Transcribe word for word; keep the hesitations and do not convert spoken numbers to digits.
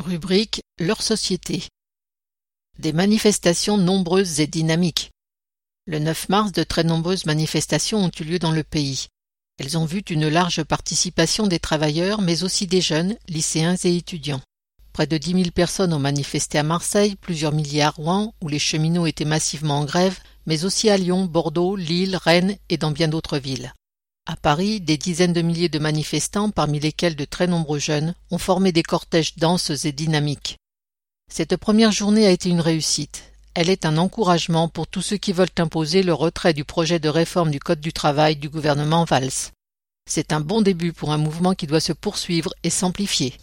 Rubrique « Leur société ». Des manifestations nombreuses et dynamiques. Le neuf mars, de très nombreuses manifestations ont eu lieu dans le pays. Elles ont vu une large participation des travailleurs, mais aussi des jeunes, lycéens et étudiants. Près de dix mille personnes ont manifesté à Marseille, plusieurs milliers à Rouen, où les cheminots étaient massivement en grève, mais aussi à Lyon, Bordeaux, Lille, Rennes et dans bien d'autres villes. À Paris, des dizaines de milliers de manifestants, parmi lesquels de très nombreux jeunes, ont formé des cortèges denses et dynamiques. Cette première journée a été une réussite. Elle est un encouragement pour tous ceux qui veulent imposer le retrait du projet de réforme du Code du travail du gouvernement Valls. C'est un bon début pour un mouvement qui doit se poursuivre et s'amplifier.